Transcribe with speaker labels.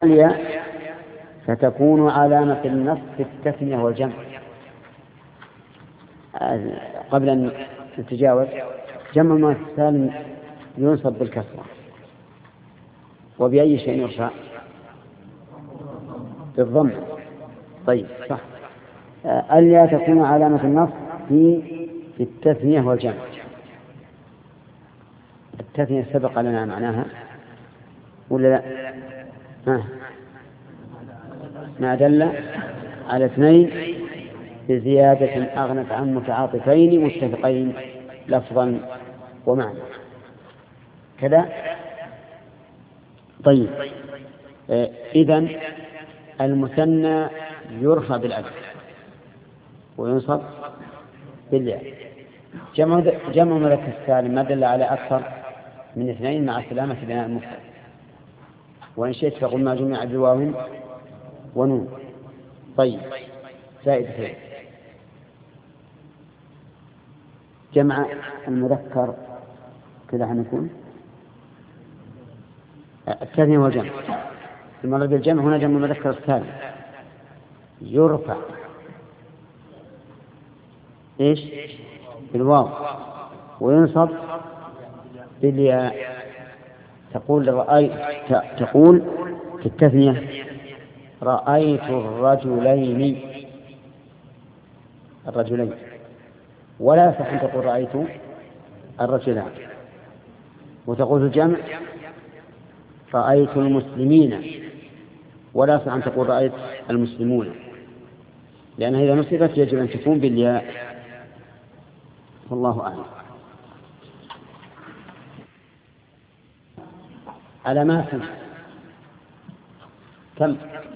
Speaker 1: الياء فتكون علامة النص في التثنية والجمع. قبل أن نتجاوز، جمع المؤنث السالم ينصب بالكسرة، وبأي شيء يرفع؟ بالضم. طيب صح. الياء تكون علامة النص في التثنية والجمع. التثنية سبق لنا معناها ولا لا؟ ما دل على اثنين بزيادة أغنت عن متعاطفين متفقين لفظا ومعنى كذا. طيب إذن المثنى يرفع بالألف وينصب بالياء. جمع مذكر السالم ما دل على أكثر من اثنين مع سلامة بناء المفرد، وإن شئت فقل ما جمع بواو ونون. طيب زائدتين. جمع المذكر كذا حنكون التثنية والجمع. المرة بالجمع هنا جمع المذكر السالم يرفع إيش؟ بالواو وينصب بالياء. تقول في التثنية رأيت الرجلين، ولا يصح أن تقول رأيت الرجلان. وتقول في الجمع رأيت المسلمين، ولا يصح أن تقول رأيت المسلمون، لأن إذا نصبت يجب أن تكون بالياء. والله أعلم. علامات كم؟